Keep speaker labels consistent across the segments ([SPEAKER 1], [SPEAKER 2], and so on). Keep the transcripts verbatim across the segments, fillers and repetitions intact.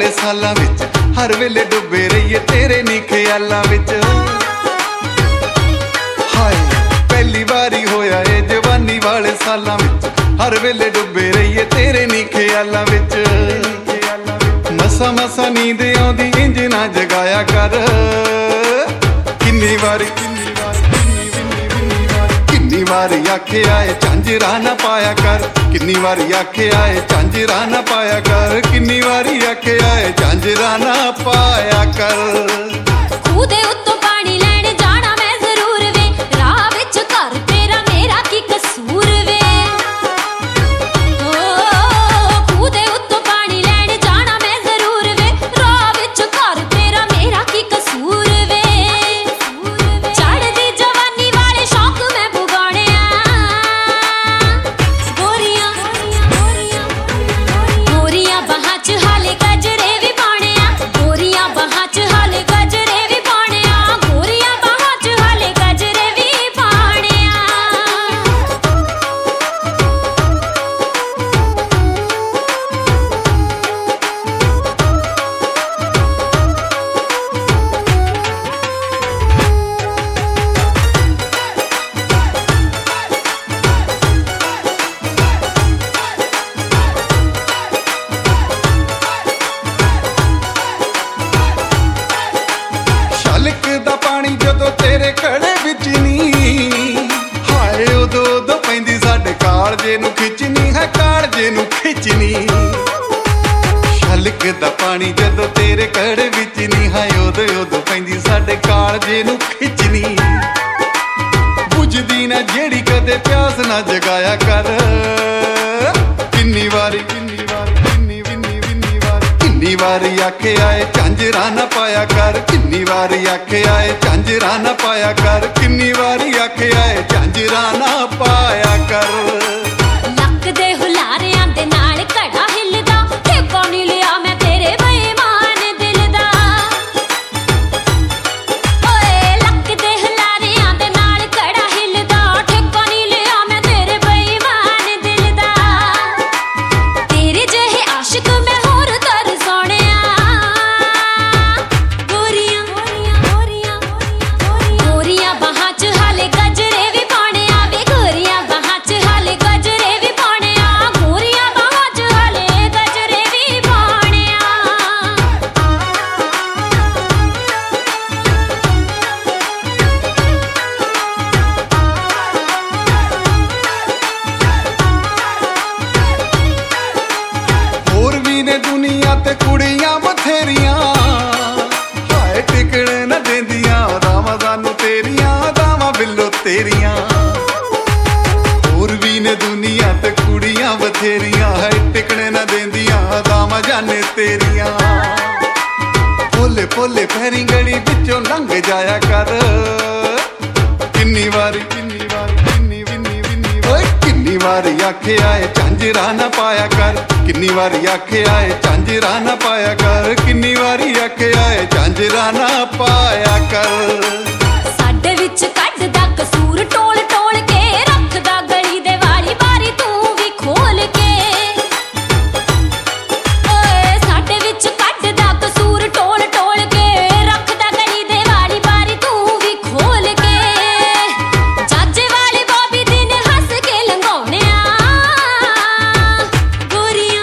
[SPEAKER 1] वाले सालां विच हर वेले डुबे रहिए तेरे नी ख्यालां विच। हाय पहली बारी होया ए जवानी वाले सालां विच हर वेले डुबे रहिए तेरे नी ख्यालां विच। मसा मसा नींद आउंदी इंज ना जगाया कर, किन्नी वारी किन्नी वारी आखे आए झांजरा ना पाया कर, किन्नी वारी आखे आए झांजरा ना पाया कर, किन्नी वारी आखे आए झांजरा ना पाया कर।
[SPEAKER 2] खूदे उत्तों पानी लैण जाना मैं जरूर वे, राह विच घर तेरा मेरा की कसूर वे। खूदे उत्तों पानी लैण जाना मैं जरूर वे, राह विच घर तेरा मेरा की कसूर वे। चढ़दी जवानी वाले शौक मैं भुगाने गोरियां गोरियां बाहां च हाले गजरे भी पाने आ, गोरियां बाहां च हाले गजरे भी पाने आ, गोरियां बाहां च हाले गजरे भी पाने आ।
[SPEAKER 1] छलकदा पानी जदों तेरे खड़े विच नी, हाय उदों उदों पैंदी साडे कालजे नूं खिचनी है, कालजे नूं खिचनी। छलकदा पानी जदों तेरे खड़े विच नी, हाय उदों उदों पैंदी साडे कालजे नूं खिचनी। बुझदी ना जेड़ी कदे प्यास ना जगाया कर, किन्नी वारी किन्नी वारी किन्नी विन्नी विन्नी वारी किन्नी वारी आखे आए झांजरा ना पाया कर, किन्नी वारी आखे आए झांजरा ना पाया कर, किन्नी वारी आखे आए झांजरा ना पाया कर।
[SPEAKER 2] ਲੱਕ ਦੇ ਹੁਲਾਰਿਆਂ ਦੇ ਨਾਲ ਘੜਾ ਹਿੱਲਦਾ, ਠੇਕਾ ਨਹੀਂ ਲਿਆ ਮੈਂ ਤੇਰੇ ਬੇਈਮਾਨ ਦਿਲ ਦਾ। ਓਏ ਲੱਕ ਦੇ ਹੁਲਾਰਿਆਂ ਦੇ ਨਾਲ ਘੜਾ ਹਿੱਲਦਾ, ਠੇਕਾ ਨਹੀਂ ਲਿਆ ਮੈਂ ਤੇਰੇ ਬੇਈਮਾਨ ਦਿਲ ਦਾ। ਤੇਰੇ ਜਿਹੇ ਆਸ਼ਿਕ ਮੈਂ ਹੋਰ ਤਰਸਾਉਣਿਆ, ਗੋਰੀਆਂ ਗੋਰੀਆਂ ਬਾਹਾਂ 'ਚ ਹਾਲੇ ਗਜਰੇ ਵੀ ਪਾਉਣੇ ਆ ਵੇ, ਗੋਰੀਆਂ ਬਾਹਾਂ 'ਚ ਹਾਲੇ ਗਜਰੇ ਵੀ ਪਾਉਣੇ ਆ, ਗੋਰੀਆਂ ਬਾਹਾਂ 'ਚ ਹਾਲੇ ਗਜਰੇ ਵੀ ਪਾਉਣੇ ਆ।
[SPEAKER 1] ਹੋਰ ਵੀ ਨੇ ਦੁਨੀਆ ਤੇ ਕੁੜੀਆਂ ਬਥੇਰੀਆਂ, ਹਾਏ ਟਿਕਣੇ ਨਾ ਦੇਂਦੀਆਂ ਅਦਾਵਾਂ ਸਾਨੂੰ ਤੇਰੀਆਂ, ਅਦਾਵਾਂ ਬਿੱਲੋ ਤੇਰੀਆਂ। ਹੋਰ ਵੀ ਨੇ ਦੁਨੀਆ ਤੇ ਕੁੜੀਆਂ ਬਥੇਰੀਆਂ, ਹਾਏ ਟਿਕਣੇ ਨਾ ਦੇਂਦੀਆਂ ਅਦਾਵਾਂ ਜਾਨੇ ਤੇਰੀਆਂ। ਭੋਲੇ ਭੋਲੇ ਪੈਰੀਂ ਗਲੀ ਵਿੱਚੋਂ ਲੰਘ ਜਾਇਆ ਕਰ, ਕਿੰਨੀ ਵਾਰੀ ਕਿੰਨੀ ਵਾਰੀ ਕਿੰਨੀ ਵਿੰਨੀ ਵਿੰਨੀ ਓਏ ਕਿੰਨੀ ਵਾਰੀ ਆਖੇ ਆਏ ਝਾਂਜਰਾ ਨਾ ਪਾਇਆ ਕਰ, ਕਿੰਨੀ ਵਾਰੀ ਆਖੇ ਆਏ ਝਾਂਜਰਾ ਨਾ ਪਾਇਆ ਕਰ, ਕਿੰਨੀ ਵਾਰੀ ਆਖੇ ਆਏ ਝਾਂਜਰਾ ਨਾ ਪਾਇਆ ਕਰ।
[SPEAKER 2] ਸਾਡੇ ਵਿੱਚ ਕੱਢਦਾ ਕਸੂਰ ਟੋਲ ਟੋਲ ਕੇ, ਰੱਖਦਾ ਗਲੀ ਦੇ ਵਾਰੀ ਬਾਰੀ ਤੂੰ ਵੀ ਖੋਲ ਕੇ। ਓਏ ਸਾਡੇ ਵਿੱਚ ਕੱਢਦਾ ਕਸੂਰ ਟੋਲ ਟੋਲ ਕੇ, ਰੱਖਦਾ ਗਲੀ ਦੇ ਵਾਰੀ ਬਾਰੀ ਤੂੰ ਵੀ ਖੋਲ ਕੇ। ਜੱਜ ਵਾਲੇ ਬੋਬੀ ਦਿਨ ਹੱਸ ਕੇ ਲੰਘਾਉਣੇ ਆ, ਗੋਰੀਆਂ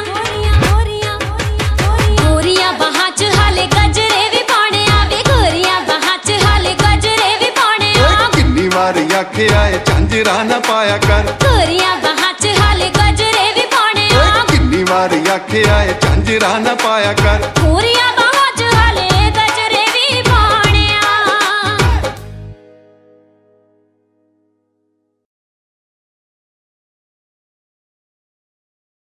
[SPEAKER 2] ਗੋਰੀਆਂ ਬਾਹਾਂ 'ਚ ਹਾਲੇ ਗਜਰੇ ਵੀ ਪਾਉਣੇ ਆ ਵੇ, ਗੋਰੀਆਂ ਬਾਹਾਂ 'ਚ ਹਾਲੇ ਗਜਰੇ ਵੀ ਪਾਉਣੇ ਆ।
[SPEAKER 1] ਕਿੰਨੀ ਵਾਰੀ ਆਖੇ ਆਏ ਝਾਂਜਰਾ ਨਾ ਪਾਇਆ ਕਰ,
[SPEAKER 2] ਗੋਰੀਆਂ ਬਾਹਾਂ 'ਚ ਹਾਲੇ ਗਜਰੇ ਵੀ ਪਾਉਣੇ ਆ,
[SPEAKER 1] ਕਿੰਨੀ ਵਾਰੀ ਆਖੇ ਆਏ ਝਾਂਜਰਾ ਨਾ ਪਾਇਆ ਕਰ।
[SPEAKER 2] ਗੋਰੀਆਂ